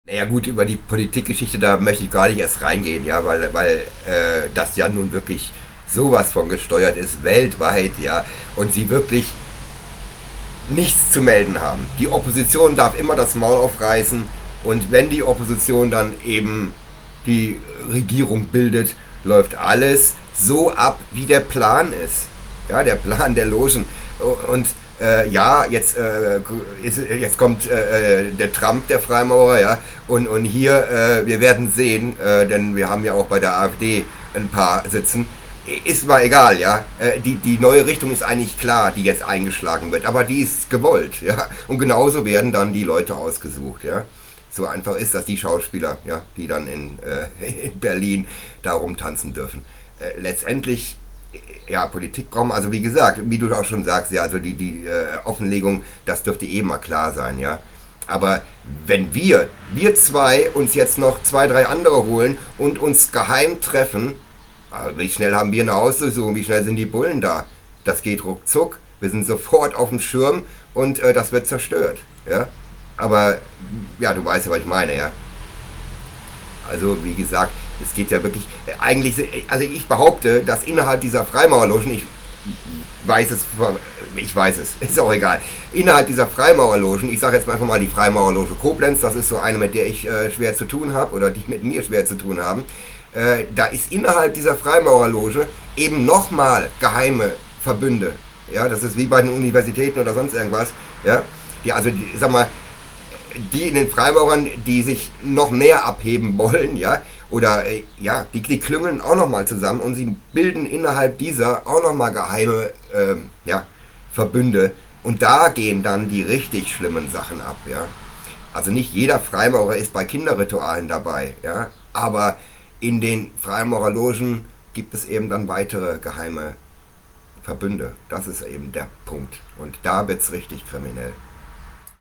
Naja gut, über die Politikgeschichte, da möchte ich gar nicht erst reingehen, ja, weil das ja nun wirklich sowas von gesteuert ist, weltweit, ja, und sie wirklich nichts zu melden haben. Die Opposition darf immer das Maul aufreißen und wenn die Opposition dann eben die Regierung bildet, läuft alles so ab, wie der Plan ist. Ja, der Plan der Logen. Und ja, jetzt kommt der Trump, der Freimaurer, ja, und hier, wir werden sehen, denn wir haben ja auch bei der AfD ein paar sitzen, ist mal egal, ja. Die neue Richtung ist eigentlich klar, die jetzt eingeschlagen wird, aber die ist gewollt, ja. Und genauso werden dann die Leute ausgesucht, ja. So einfach ist das, die Schauspieler, ja, die dann in Berlin da rumtanzen dürfen. Letztendlich, ja, Politikraum, also wie gesagt, wie du auch schon sagst, ja, also die Offenlegung, das dürfte eh mal klar sein, ja. Aber wenn wir zwei, uns jetzt noch zwei, drei andere holen und uns geheim treffen, aber wie schnell haben wir eine Auslösung? Wie schnell sind die Bullen da? Das geht ruckzuck. Wir sind sofort auf dem Schirm und das wird zerstört. Ja? Aber ja, du weißt ja, was ich meine, ja. Also wie gesagt, es geht ja wirklich, eigentlich, also ich behaupte, dass innerhalb dieser Freimaurerlogen, weiß es, ich weiß es, ist auch egal, innerhalb dieser Freimaurerlogen, ich sage jetzt einfach mal die Freimaurerloge Koblenz, das ist so eine, mit der ich schwer zu tun habe oder die mit mir schwer zu tun haben, da ist innerhalb dieser Freimaurerloge eben nochmal geheime Verbünde. Ja, das ist wie bei den Universitäten oder sonst irgendwas. Ja, die, also, sag mal, die in den Freimaurern, die sich noch mehr abheben wollen, ja, oder ja, die klüngeln auch nochmal zusammen und sie bilden innerhalb dieser auch nochmal geheime ja, Verbünde. Und da gehen dann die richtig schlimmen Sachen ab, ja. Also nicht jeder Freimaurer ist bei Kinderritualen dabei, ja, aber in den Freimaurerlogen gibt es eben dann weitere geheime Verbünde. Das ist eben der Punkt. Und da wird es richtig kriminell.